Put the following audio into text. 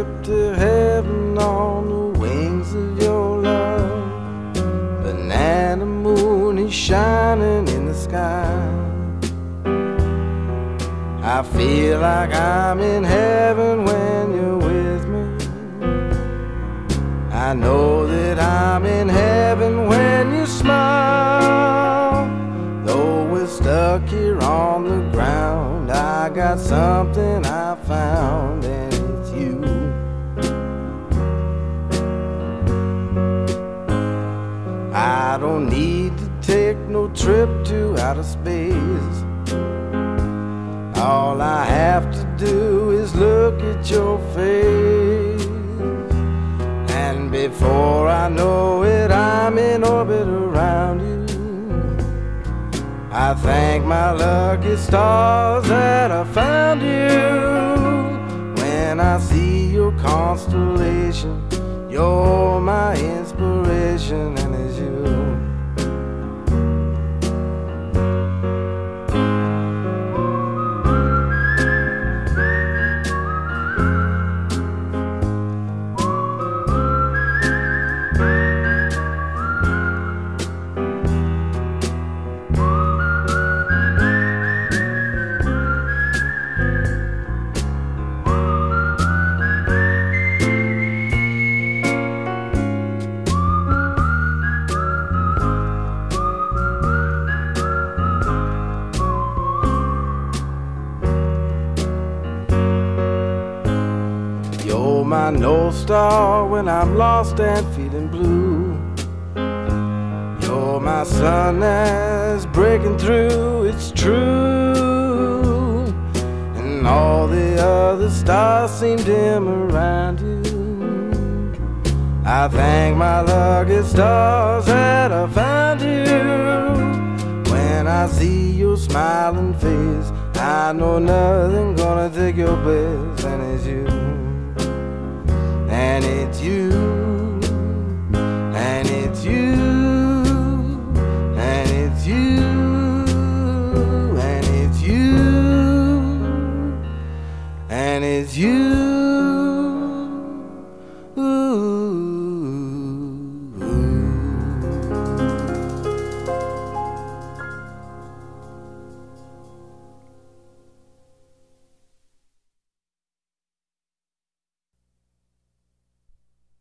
to heaven on the wings of your love. Banana moon is shining in the sky. I feel like I'm in heaven when you're with me. I know that I'm in heaven when you smile. Though we're stuck here on the ground, I got something I found, and it's you. I don't need to take no trip to outer space. All I have to do is look at your face, and before I know it, I'm in orbit around you. I thank my lucky stars that I found you. When I see your constellation, you're my inspiration, and it's you. You're my North Star when I'm lost and feeling blue. You're my sun that's breaking through, it's true. And all the other stars seem dim around you. I thank my lucky stars that I found you. When I see your smiling face, I know nothing gonna take your place, and it's you. And it's you.